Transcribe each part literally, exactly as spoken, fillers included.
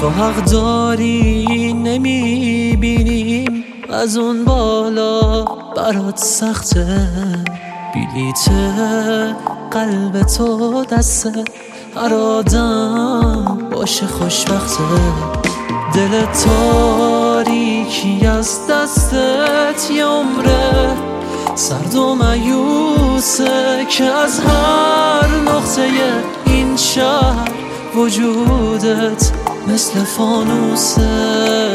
تو حق داری نمیبینیم از اون بالا برات سخته، بلیت قلب تو دسته، هر آدم باشه خوشبخته. دل تاریکی از دستت یه عمره، سرد و مایوسه که از هر نقطه این شهر وجودت مثل فانوسه.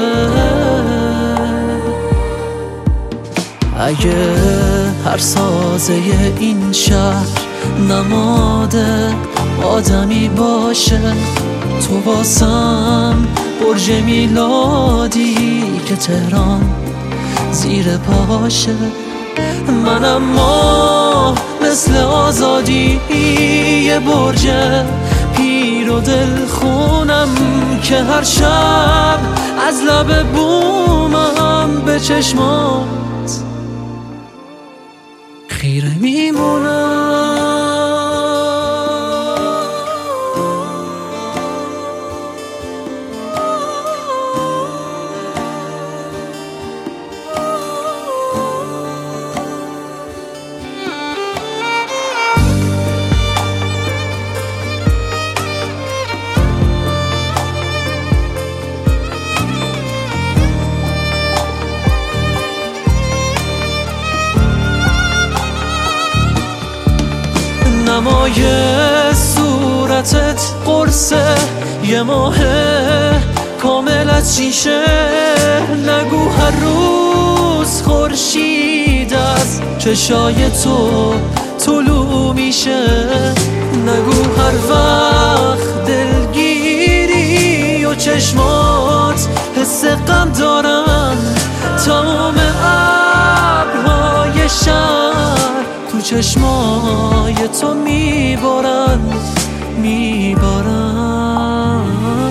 اگه هر سازه این شهر نماد آدمی باشه، تو واسم برج میلادی که تهران زیر پاشه. من اما مثل آزادی یه برج پیر و دل خونم که هر شب از لب بومم به چشمات خیره میمونم. نمای صورتت قرصه، یه ماه کامل از شیشه. نگو هر روز خورشید از چشای تو طلوع میشه. نگو هر وقت دلگیری و چشمات حس غم دارن، تمام ابرهای شهر تو چشمای تو میبارن میبارن.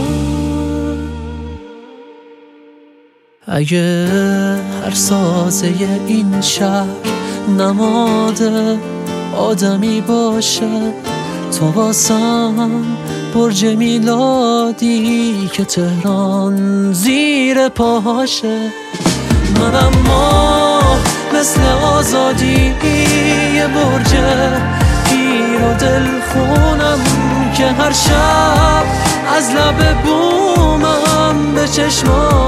اگه هر سازه این شهر نماد آدمی باشه، تو واسم برج میلادی که تهران زیر پاشه. من اما مثل آزادی یه برج پیر و دل خونم که هر شب از لب بومم به چشمات